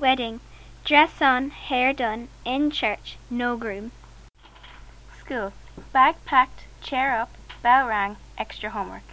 Wedding. Dress on, hair done, in church, no groom. School. Bag packed, chair up, bell rang, extra homework.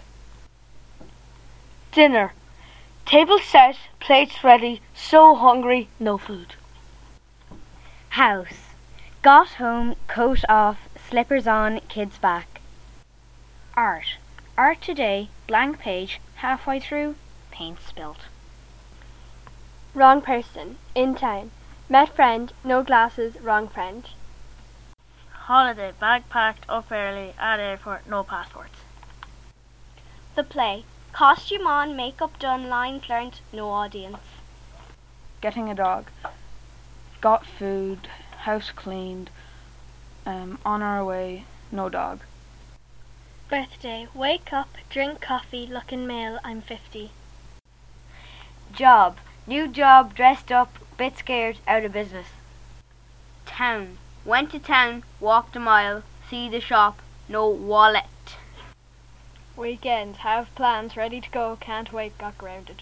Dinner. Table set, plates ready, so hungry, no food. House. Got home, coat off, slippers on, kids back. Art. Art today, blank page, halfway through, paint spilt. Wrong person, in town. Met friend, no glasses, wrong friend. Holiday, bag packed, up early, at airport, no passports. The play. Costume on, makeup done, lines learnt, no audience. Getting a dog. Got food, house cleaned, on our way, no dog. Birthday. Wake up, drink coffee, look in mail, I'm 50. Job. New job, dressed up, bit scared, out of business. Town. Went to town, walked a mile, see the shop, no wallet. Weekend, have plans, ready to go, can't wait, got grounded.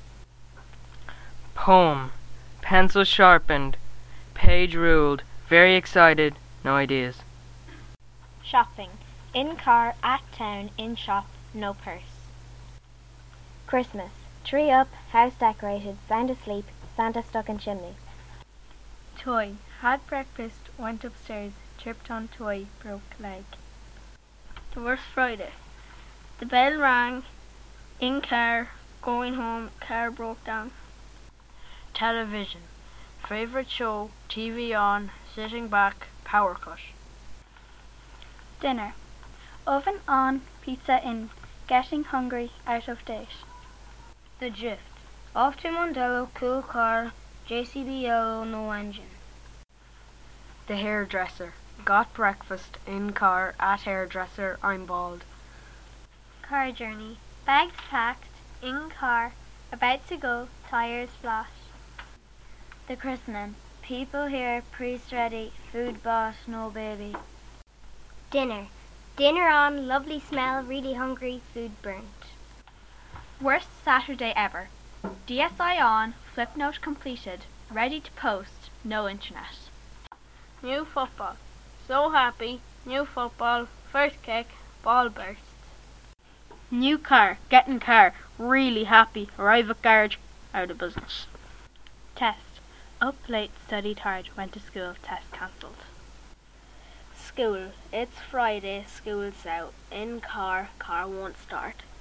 Poem. Pencil sharpened, page ruled, very excited, no ideas. Shopping. In car, at town, in shop, no purse. Christmas. Tree up, house decorated, sound asleep, Santa stuck in chimney. Toy. Had breakfast, went upstairs, tripped on toy, broke leg. Divorce Friday. The bell rang, in car, going home, car broke down. Television. Favourite show, TV on, sitting back, power cut. Dinner. Oven on, pizza in, getting hungry, out of date. The drift. Off to Mondello, cool car, JCB yellow, no engine. The hairdresser. Got breakfast, in car, at hairdresser, I'm bald. Car journey. Bags packed, in car, about to go, tyres flat. The christening. People here, priest ready, food bought, no baby. Dinner. Dinner on, lovely smell, really hungry, food burnt. Worst Saturday ever. DSI on, flip note completed, ready to post, no internet. New football. So happy, new football, first kick, ball burst. New car, getting car, really happy, arrive at garage, out of business. Test. Up late, studied hard, went to school, test cancelled. School. It's Friday, school's out, in car, car won't start.